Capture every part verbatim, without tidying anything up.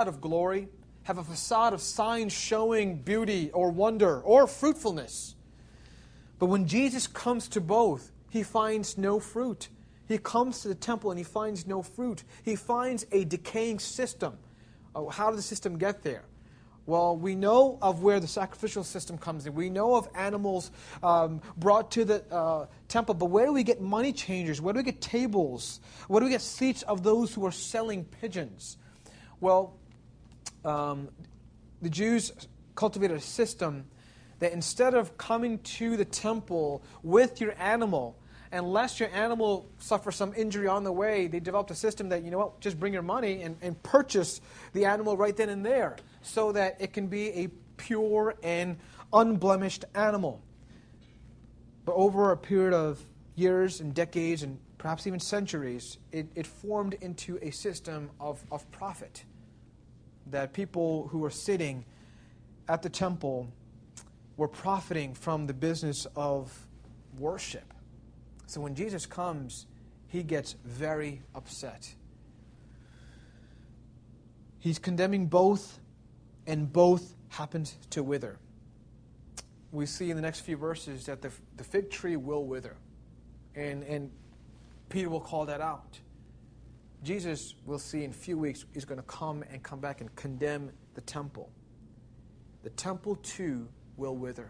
of glory, have a facade of signs showing beauty or wonder or fruitfulness. But when Jesus comes to both, he finds no fruit. He comes to the temple and he finds no fruit. He finds a decaying system. Oh, how did the system get there? Well, we know of where the sacrificial system comes in. We know of animals um, brought to the uh, temple. But where do we get money changers? Where do we get tables? Where do we get seats of those who are selling pigeons? Well, um, the Jews cultivated a system that instead of coming to the temple with your animal, unless your animal suffers some injury on the way, they developed a system that, you know what, just bring your money and, and purchase the animal right then and there so that it can be a pure and unblemished animal. But over a period of years and decades and perhaps even centuries, it, it formed into a system of, of profit. That people who were sitting at the temple were profiting from the business of worship. So when Jesus comes, he gets very upset. He's condemning both, and both happens to wither. We see in the next few verses that the, the fig tree will wither. And, and Peter will call that out. Jesus, we'll see in a few weeks, is going to come and come back and condemn the temple. The temple, too, will wither.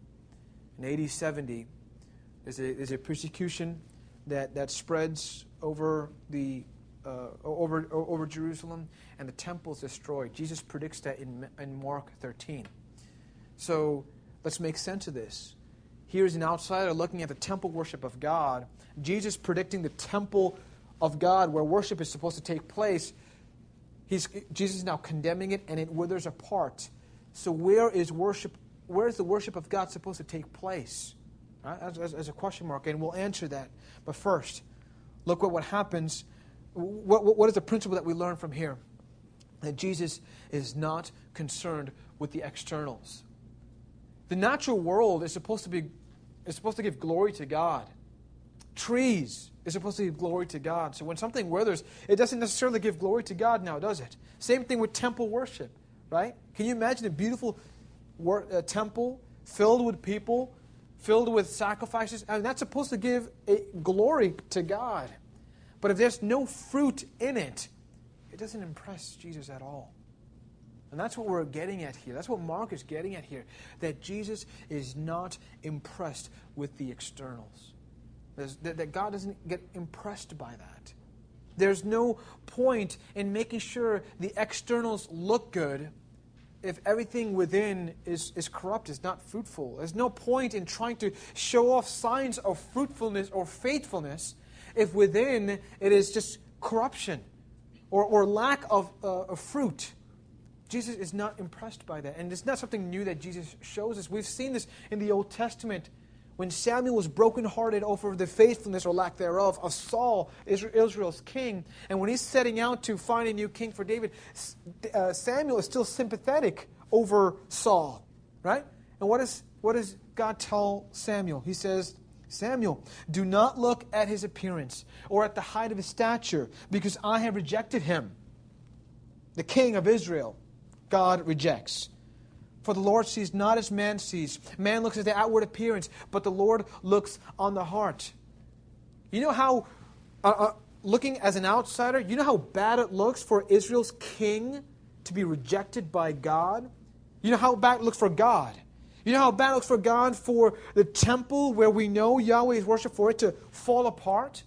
In A D seventy, there's a, there's a persecution that, that spreads over the uh, over over Jerusalem, and the temple is destroyed. Jesus predicts that in, in Mark thirteen. So let's make sense of this. Here's an outsider looking at the temple worship of God. Jesus predicting the temple of God where worship is supposed to take place. He's, Jesus is now condemning it, and it withers apart. So where is worship? Where is the worship of God supposed to take place? Right? As, as, as a question mark, and we'll answer that. But first, look at what happens. What, what, what is the principle that we learn from here? That Jesus is not concerned with the externals. The natural world is supposed to be is supposed to give glory to God. Trees is supposed to give glory to God. So when something withers, it doesn't necessarily give glory to God now, does it? Same thing with temple worship, right? Can you imagine a beautiful wor- uh, temple filled with people, filled with sacrifices? I mean, that's supposed to give a glory to God. But if there's no fruit in it, it doesn't impress Jesus at all. And that's what we're getting at here. That's what Mark is getting at here. That Jesus is not impressed with the externals. That, that God doesn't get impressed by that. There's no point in making sure the externals look good if everything within is, is corrupt, is not fruitful. There's no point in trying to show off signs of fruitfulness or faithfulness if within it is just corruption or, or lack of, uh, of fruit. Jesus is not impressed by that. And it's not something new that Jesus shows us. We've seen this in the Old Testament when Samuel was brokenhearted over the faithfulness or lack thereof of Saul, Israel's king. And when he's setting out to find a new king for David, uh, Samuel is still sympathetic over Saul. Right? And what, is, what does God tell Samuel? He says, Samuel, do not look at his appearance or at the height of his stature, because I have rejected him. The king of Israel, God rejects. For the Lord sees not as man sees. Man looks at the outward appearance, but the Lord looks on the heart. You know how, uh, uh, looking as an outsider, you know how bad it looks for Israel's king to be rejected by God? You know how bad it looks for God. You know how bad it looks for God for the temple where we know Yahweh is worshipped, for it to fall apart?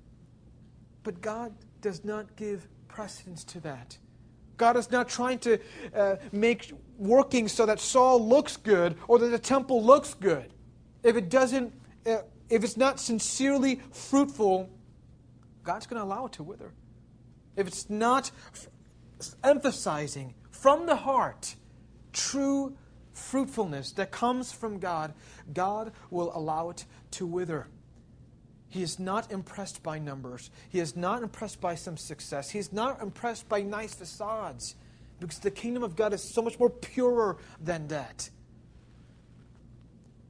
But God does not give precedence to that. God is not trying to uh, make working so that Saul looks good or that the temple looks good. If it doesn't, uh, if it's not sincerely fruitful, God's going to allow it to wither. If it's not f- emphasizing from the heart true fruitfulness that comes from God, God will allow it to wither. He is not impressed by numbers. He is not impressed by some success. He is not impressed by nice facades, because the kingdom of God is so much more purer than that.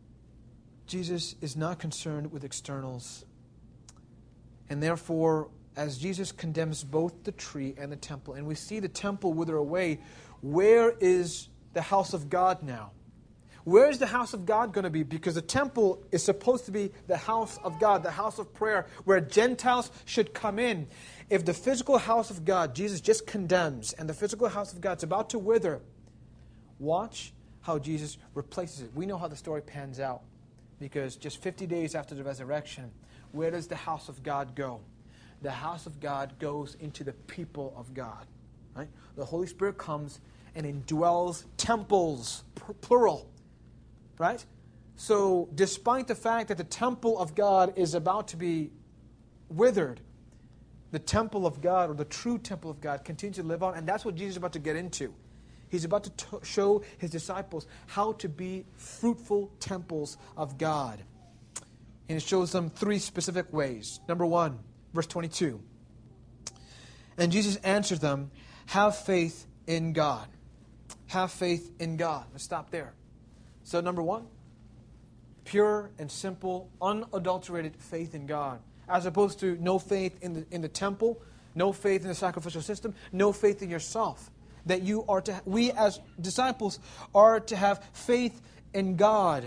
Jesus is not concerned with externals. And therefore, as Jesus condemns both the tree and the temple, and we see the temple wither away, where is the house of God now? Where is the house of God going to be? Because the temple is supposed to be the house of God, the house of prayer, where Gentiles should come in. If the physical house of God, Jesus just condemns, and the physical house of God is about to wither, watch how Jesus replaces it. We know how the story pans out, because just fifty days after the resurrection, where does the house of God go? The house of God goes into the people of God. Right? The Holy Spirit comes and indwells temples, plural. Right? So despite the fact that the temple of God is about to be withered, the temple of God, or the true temple of God, continues to live on, and that's what Jesus is about to get into. He's about to t- show his disciples how to be fruitful temples of God. And it shows them three specific ways. Number one, verse twenty-two. And Jesus answered them, have faith in God. Have faith in God. Let's stop there. So number one, pure and simple, unadulterated faith in God. As opposed to no faith in the, in the temple, no faith in the sacrificial system, no faith in yourself. That you are to, we as disciples are to have faith in God.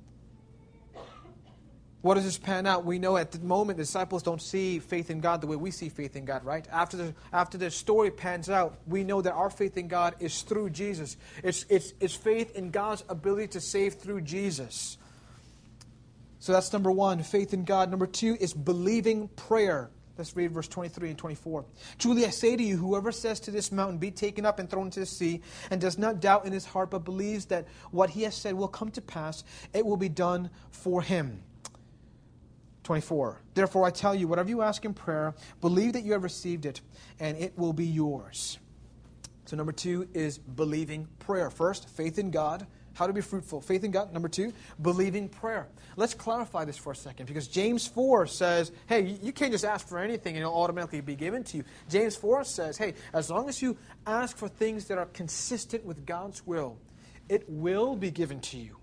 What does this pan out? We know at the moment the disciples don't see faith in God the way we see faith in God, right? After the after the story pans out, we know that our faith in God is through Jesus. It's it's it's faith in God's ability to save through Jesus. So that's number one, faith in God. Number two is believing prayer. Let's read verse twenty-three and twenty-four. Truly I say to you, whoever says to this mountain, be taken up and thrown into the sea, and does not doubt in his heart, but believes that what he has said will come to pass, it will be done for him. twenty-four. Therefore I tell you, whatever you ask in prayer, believe that you have received it, and it will be yours. So number two is believing prayer. First, faith in God. How to be fruitful. Faith in God. Number two, believing prayer. Let's clarify this for a second, because James four says, hey, you can't just ask for anything and it'll automatically be given to you. James four says, hey, as long as you ask for things that are consistent with God's will, it will be given to you.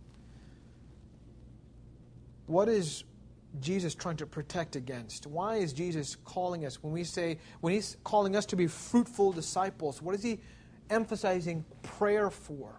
What is Jesus trying to protect against? Why is Jesus calling us, when we say, when he's calling us to be fruitful disciples, what is he emphasizing prayer for?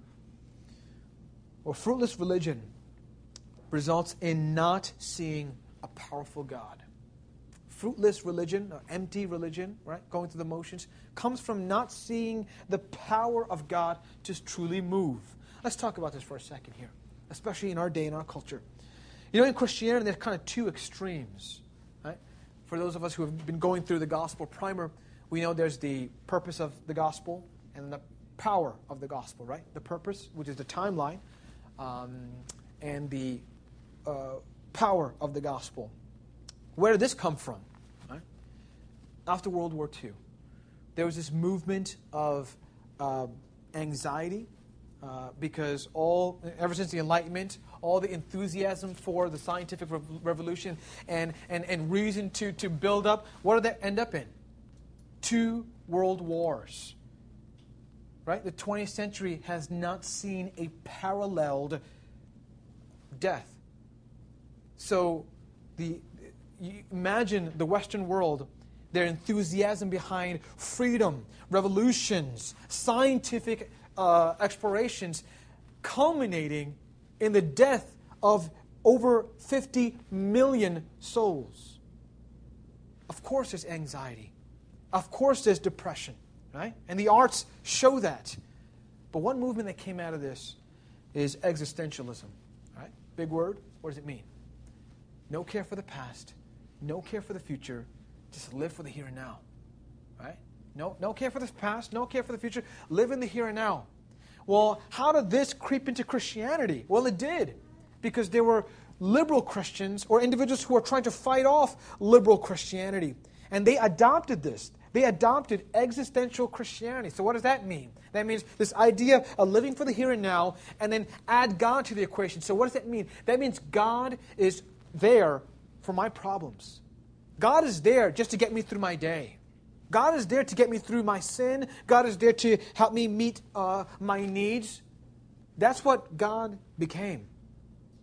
Well, fruitless religion results in not seeing a powerful God. Fruitless religion, or empty religion, right, going through the motions, comes from not seeing the power of God to truly move. Let's talk about this for a second here, especially in our day, in our culture. You know, in Christianity, there's kind of two extremes. Right? For those of us who have been going through the gospel primer, we know there's the purpose of the gospel and the power of the gospel, right? The purpose, which is the timeline, um, and the uh, power of the gospel. Where did this come from? Right? After World War Two, there was this movement of uh, anxiety uh, because all, ever since the Enlightenment, all the enthusiasm for the scientific re- revolution and, and, and reason to, to build up, what did that end up in? Two world wars. Right? The twentieth century has not seen a paralleled death. So the you imagine the Western world, their enthusiasm behind freedom, revolutions, scientific uh, explorations, culminating in the death of over fifty million souls. Of course there's anxiety. Of course there's depression. Right? And the arts show that. But one movement that came out of this is existentialism. Right? Big word. What does it mean? No care for the past. No care for the future. Just live for the here and now. Right? No, no care for the past. No care for the future. Live in the here and now. Well, how did this creep into Christianity? Well, it did. Because there were liberal Christians or individuals who were trying to fight off liberal Christianity. And they adopted this. They adopted existential Christianity. So what does that mean? That means this idea of living for the here and now, and then add God to the equation. So what does that mean? That means God is there for my problems. God is there just to get me through my day. God is there to get me through my sin. God is there to help me meet uh, my needs. That's what God became.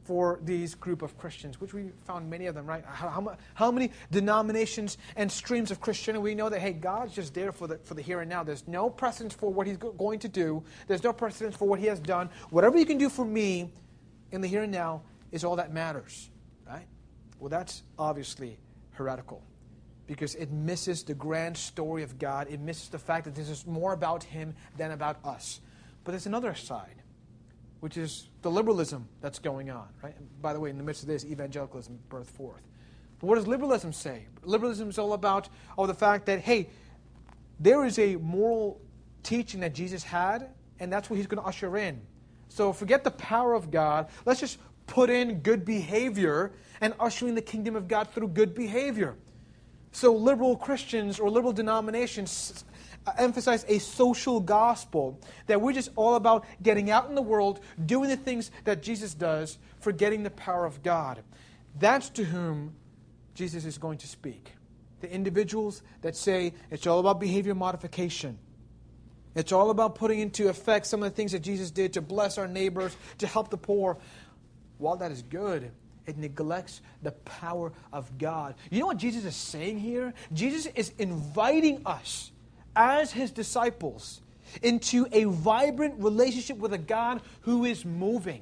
for these group of Christians, which we found many of them, right? How, how, how many denominations and streams of Christianity we know that, hey, God's just there for the, for the here and now. There's no precedence for what he's go- going to do. There's no precedence for what he has done. Whatever you can do for me in the here and now is all that matters, right? Well, that's obviously heretical because it misses the grand story of God. It misses the fact that this is more about him than about us. But there's another side, which is the liberalism that's going on, right? And by the way, in the midst of this, evangelicalism birthed forth. But what does liberalism say? Liberalism is all about oh, the fact that, hey, there is a moral teaching that Jesus had, and that's what he's going to usher in. So forget the power of God. Let's just put in good behavior and usher in the kingdom of God through good behavior. So liberal Christians or liberal denominations emphasize a social gospel, that we're just all about getting out in the world, doing the things that Jesus does, forgetting the power of God. That's to whom Jesus is going to speak. The individuals that say it's all about behavior modification. It's all about putting into effect some of the things that Jesus did to bless our neighbors, to help the poor. While that is good, it neglects the power of God. You know what Jesus is saying here? Jesus is inviting us as his disciples into a vibrant relationship with a God who is moving.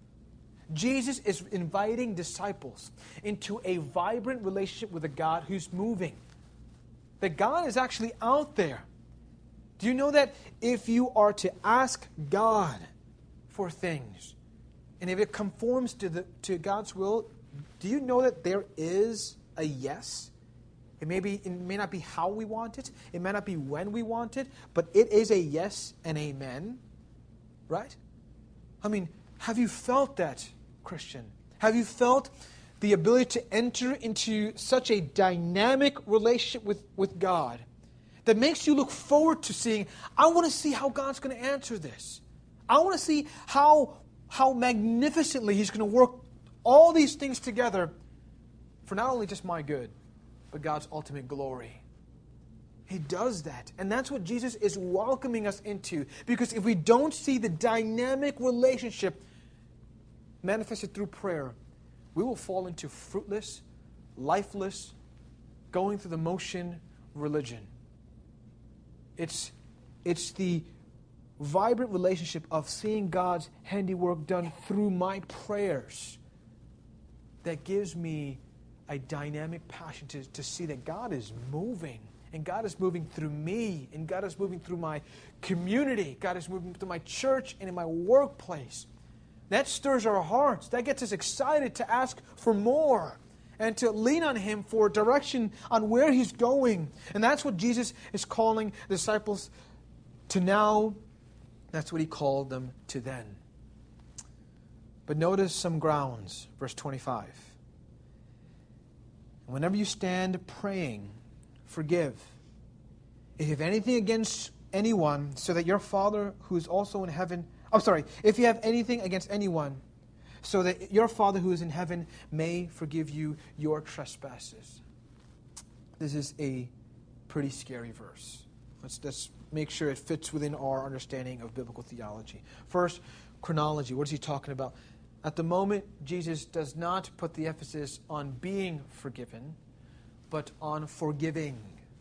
Jesus is inviting disciples into a vibrant relationship with a God who's moving. That God is actually out there. Do you know that if you are to ask God for things, and if it conforms to the to God's will, do you know that there is a yes? It may be, it may not be how we want it. It may not be when we want it, but it is a yes and amen, right? I mean, have you felt that, Christian? Have you felt the ability to enter into such a dynamic relationship with, with God that makes you look forward to seeing, I want to see how God's going to answer this. I want to see how, how magnificently he's going to work all these things together for not only just my good, but God's ultimate glory. He does that. And that's what Jesus is welcoming us into. Because if we don't see the dynamic relationship manifested through prayer, we will fall into fruitless, lifeless, going through the motion religion. It's, it's the vibrant relationship of seeing God's handiwork done through my prayers that gives me a dynamic passion to, to see that God is moving. And God is moving through me. And God is moving through my community. God is moving through my church and in my workplace. That stirs our hearts. That gets us excited to ask for more and to lean on him for direction on where he's going. And that's what Jesus is calling the disciples to now. That's what he called them to then. But notice some grounds. Verse twenty-five. Whenever you stand praying, forgive, if you have anything against anyone, so that your Father who is also in heaven, I'm sorry, if you have anything against anyone, so that your Father who is in heaven may forgive you your trespasses. This is a pretty scary verse. Let's, let's make sure it fits within our understanding of biblical theology. First, chronology. What is he talking about? At the moment, Jesus does not put the emphasis on being forgiven, but on forgiving.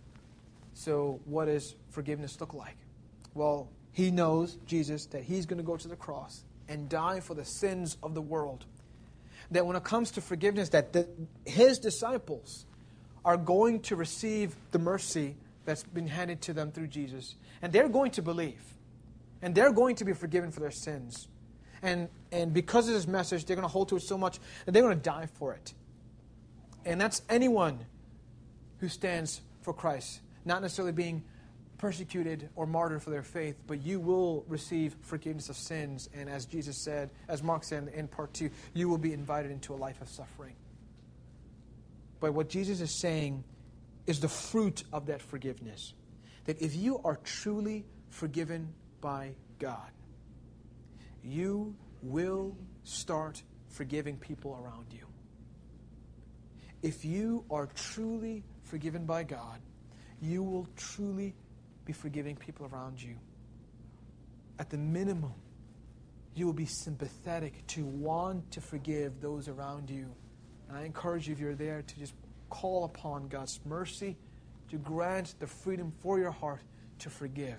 So what does forgiveness look like? Well, he knows, Jesus, that he's going to go to the cross and die for the sins of the world. That when it comes to forgiveness, that the, his disciples are going to receive the mercy that's been handed to them through Jesus. And they're going to believe. And they're going to be forgiven for their sins. And and because of this message, they're going to hold to it so much that they're going to die for it. And that's anyone who stands for Christ. Not necessarily being persecuted or martyred for their faith, but you will receive forgiveness of sins. And as Jesus said, as Mark said in part two, you will be invited into a life of suffering. But what Jesus is saying is the fruit of that forgiveness. That if you are truly forgiven by God, you will start forgiving people around you. If you are truly forgiven by God, you will truly be forgiving people around you. At the minimum, you will be sympathetic to want to forgive those around you. And I encourage you, if you're there, to just call upon God's mercy to grant the freedom for your heart to forgive.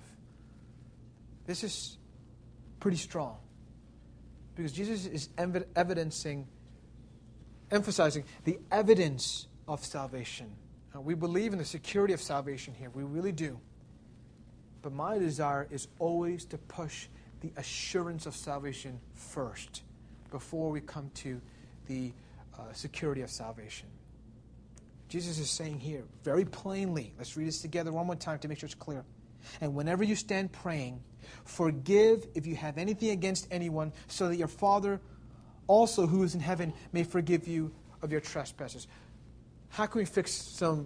This is pretty strong, because Jesus is ev- evidencing, emphasizing the evidence of salvation. Now, we believe in the security of salvation here. We really do. But my desire is always to push the assurance of salvation first before we come to the uh, security of salvation. Jesus is saying here very plainly, let's read this together one more time to make sure it's clear. And whenever you stand praying, forgive if you have anything against anyone, so that your Father also who is in heaven may forgive you of your trespasses. How can we fix some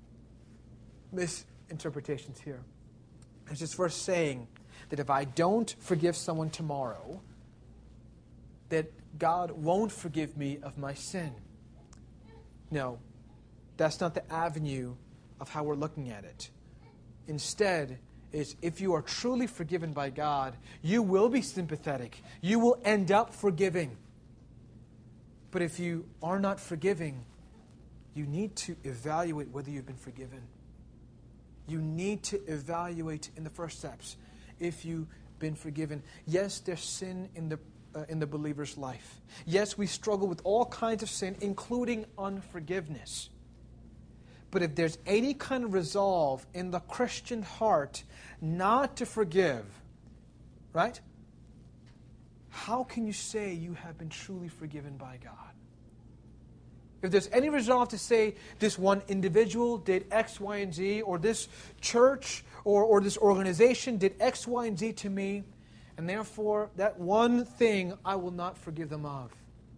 misinterpretations here? It's this verse saying that if I don't forgive someone tomorrow, that God won't forgive me of my sin. No, that's not the avenue of how we're looking at it. Instead, is if you are truly forgiven by God, you will be sympathetic. You will end up forgiving. But if you are not forgiving, you need to evaluate whether you've been forgiven. You need to evaluate in the first steps if you've been forgiven. Yes, there's sin in the uh, in the believer's life. Yes, we struggle with all kinds of sin, including unforgiveness. But if there's any kind of resolve in the Christian heart not to forgive, right? How can you say you have been truly forgiven by God? If there's any resolve to say this one individual did X, Y, and Z, or this church or, or this organization did X, Y, and Z to me, and therefore that one thing I will not forgive them of.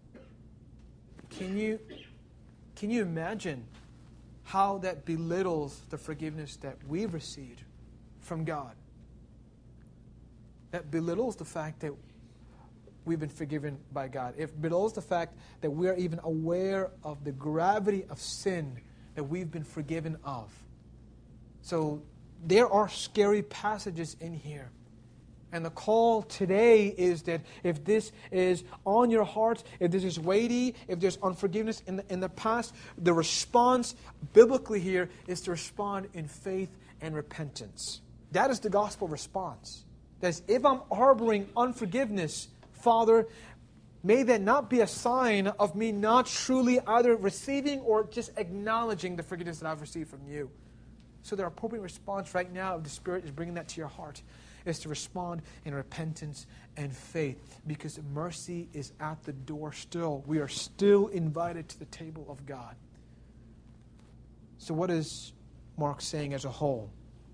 Can you, can you imagine how that belittles the forgiveness that we've received from God? That belittles the fact that we've been forgiven by God. It belittles the fact that we are even aware of the gravity of sin that we've been forgiven of. So there are scary passages in here. And the call today is that if this is on your heart, if this is weighty, if there's unforgiveness in the, in the past, the response biblically here is to respond in faith and repentance. That is the gospel response. That is, if I'm harboring unforgiveness, Father, may that not be a sign of me not truly either receiving or just acknowledging the forgiveness that I've received from you. So the appropriate response right now, if the Spirit is bringing that to your heart, is to respond in repentance and faith, because mercy is at the door still. We are still invited to the table of God. So what is Mark saying as a whole?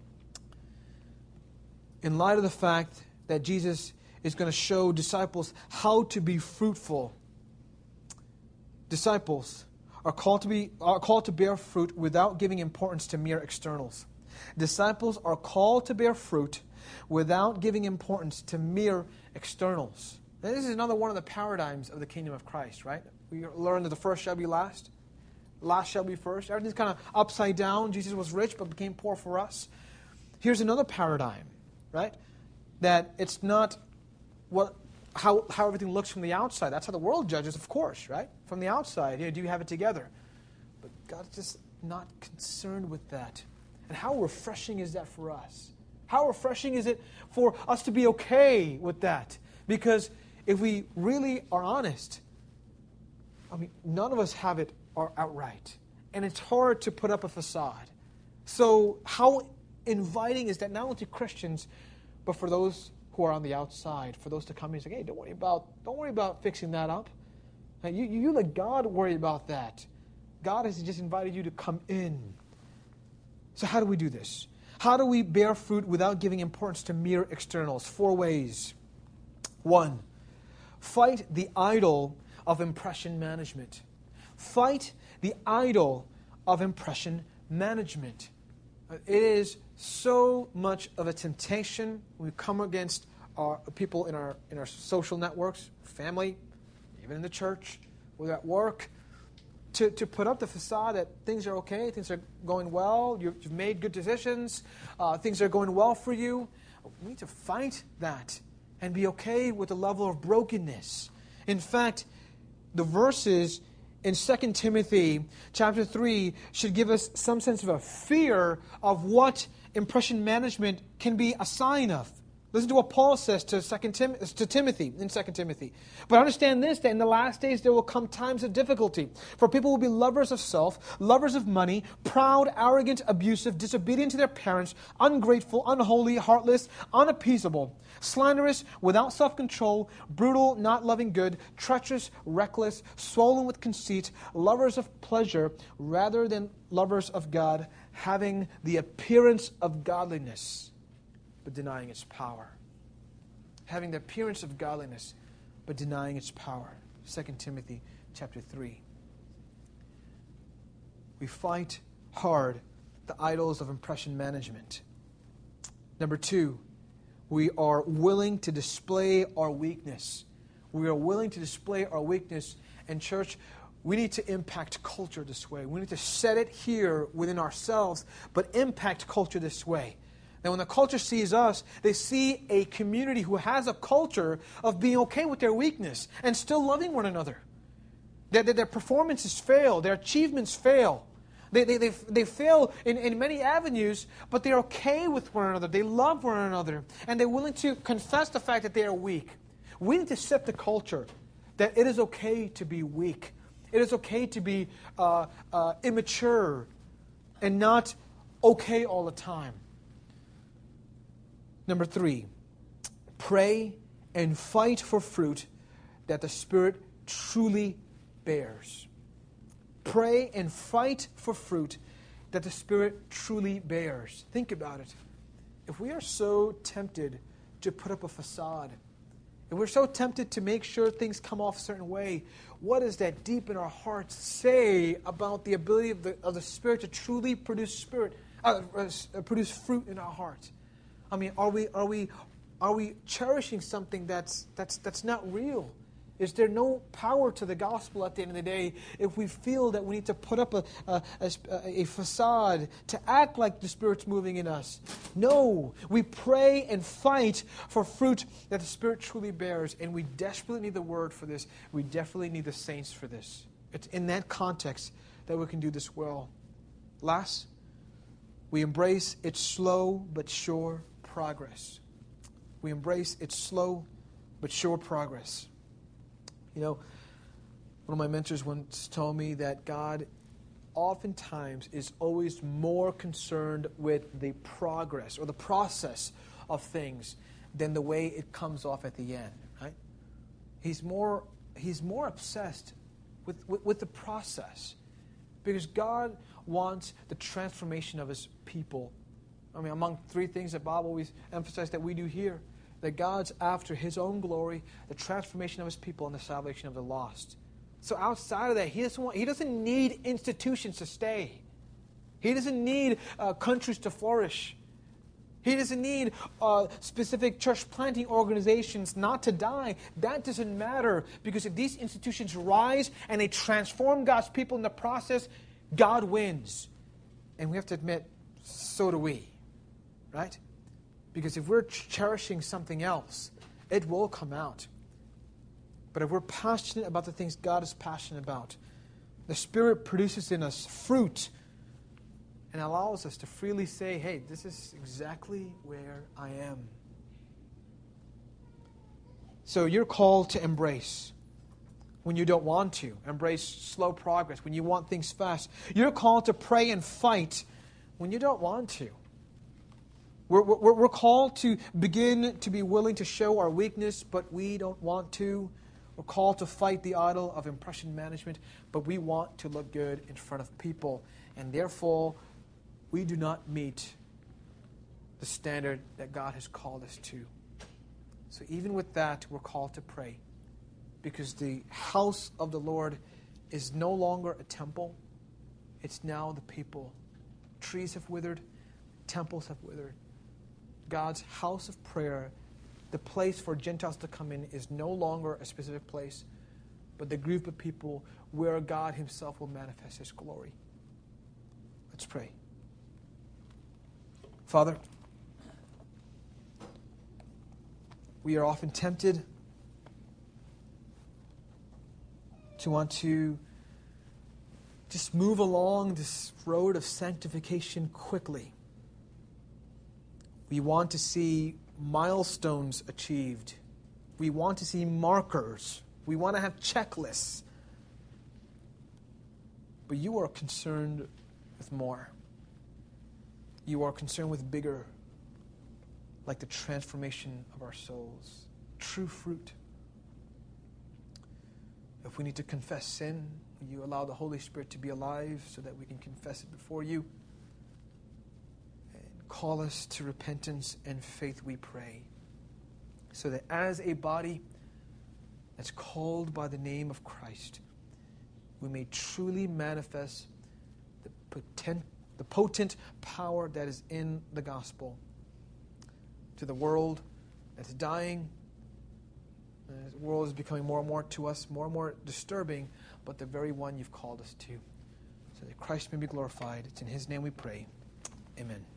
In light of the fact that Jesus is going to show disciples how to be fruitful, disciples are called to be are called to bear fruit without giving importance to mere externals. Disciples are called to bear fruit without giving importance to mere externals. Now, this is another one of the paradigms of the kingdom of Christ, right? We learned that the first shall be last, last shall be first. Everything's kind of upside down. Jesus was rich but became poor for us. Here's another paradigm, right? That it's not what how how everything looks from the outside. That's how the world judges, of course, right? From the outside, you know, do you have it together? But God's just not concerned with that. And how refreshing is that for us? How refreshing is it for us to be okay with that? Because if we really are honest, I mean, none of us have it outright. And it's hard to put up a facade. So how inviting is that not only to Christians, but for those who are on the outside, for those to come in and say, hey, don't worry about, don't worry about fixing that up. Now, you, you let God worry about that. God has just invited you to come in. So how do we do this? How do we bear fruit without giving importance to mere externals? Four ways. One, fight the idol of impression management. Fight the idol of impression management. It is so much of a temptation. We come against our people in our in our social networks, family, even in the church, whether at work, to, to put up the facade that things are okay, things are going well, you've, you've made good decisions, uh, things are going well for you. We need to fight that and be okay with the level of brokenness. In fact, the verses in Second Timothy chapter three should give us some sense of a fear of what impression management can be a sign of. Listen to what Paul says to, Second Tim- to Timothy in Second Timothy. But understand this, that in the last days there will come times of difficulty. For people will be lovers of self, lovers of money, proud, arrogant, abusive, disobedient to their parents, ungrateful, unholy, heartless, unappeasable, slanderous, without self-control, brutal, not loving good, treacherous, reckless, swollen with conceit, lovers of pleasure rather than lovers of God, having the appearance of godliness, but denying its power. Having the appearance of godliness, but denying its power. Second Timothy chapter three. We fight hard the idols of impression management. Number two, we are willing to display our weakness. We are willing to display our weakness. And church, we need to impact culture this way. We need to set it here within ourselves, but impact culture this way. Now, when the culture sees us, they see a community who has a culture of being okay with their weakness and still loving one another. Their, their, their performances fail. Their achievements fail. They, they, they, they fail in, in many avenues, but they're okay with one another. They love one another. And they're willing to confess the fact that they are weak. We need to set the culture that it is okay to be weak. It is okay to be uh, uh, immature and not okay all the time. Number three, pray and fight for fruit that the Spirit truly bears. Pray and fight for fruit that the Spirit truly bears. Think about it. If we are so tempted to put up a facade, if we're so tempted to make sure things come off a certain way, what does that deep in our hearts say about the ability of the, of the Spirit to truly produce spirit, uh, uh, produce fruit in our hearts? I mean, are we are we are we cherishing something that's that's that's not real? Is there no power to the gospel at the end of the day if we feel that we need to put up a a, a, a facade to act like the Spirit's moving in us? No, we pray and fight for fruit that the Spirit truly bears, and we desperately need the Word for this. We definitely need the saints for this. It's in that context that we can do this well. Last, we embrace its slow but sure progress. We embrace its slow but sure progress. You know, one of my mentors once told me that God oftentimes is always more concerned with the progress or the process of things than the way it comes off at the end, right? He's more he's more obsessed with, with, with the process because God wants the transformation of His people. I mean, among three things that Bob always emphasized that we do here, that God's after His own glory, the transformation of His people, and the salvation of the lost. So outside of that, He doesn't want, He doesn't need institutions to stay. He doesn't need uh, countries to flourish. He doesn't need uh, specific church planting organizations not to die. That doesn't matter, because if these institutions rise and they transform God's people in the process, God wins. And we have to admit, so do we. Right? Because if we're cherishing something else, it will come out. But if we're passionate about the things God is passionate about, the Spirit produces in us fruit and allows us to freely say, hey, this is exactly where I am. So you're called to embrace when you don't want to. Embrace slow progress when you want things fast. You're called to pray and fight when you don't want to. We're, we're, we're called to begin to be willing to show our weakness, but we don't want to. We're called to fight the idol of impression management, but we want to look good in front of people. And therefore, we do not meet the standard that God has called us to. So even with that, we're called to pray, because the house of the Lord is no longer a temple. It's now the people. Trees have withered. Temples have withered. God's house of prayer, the place for Gentiles to come in, is no longer a specific place, but the group of people where God Himself will manifest His glory. Let's pray. Father, we are often tempted to want to just move along this road of sanctification quickly. We want to see milestones achieved. We want to see markers. We want to have checklists. But you are concerned with more. You are concerned with bigger, like the transformation of our souls. True fruit. If we need to confess sin, will you allow the Holy Spirit to be alive so that we can confess it before you? And call us to repentance and faith, we pray, so that as a body that's called by the name of Christ, we may truly manifest the potent, the potent power that is in the gospel to the world that's dying. The world is becoming more and more to us, more and more disturbing, but the very one you've called us to. So that Christ may be glorified. It's in His name we pray. Amen.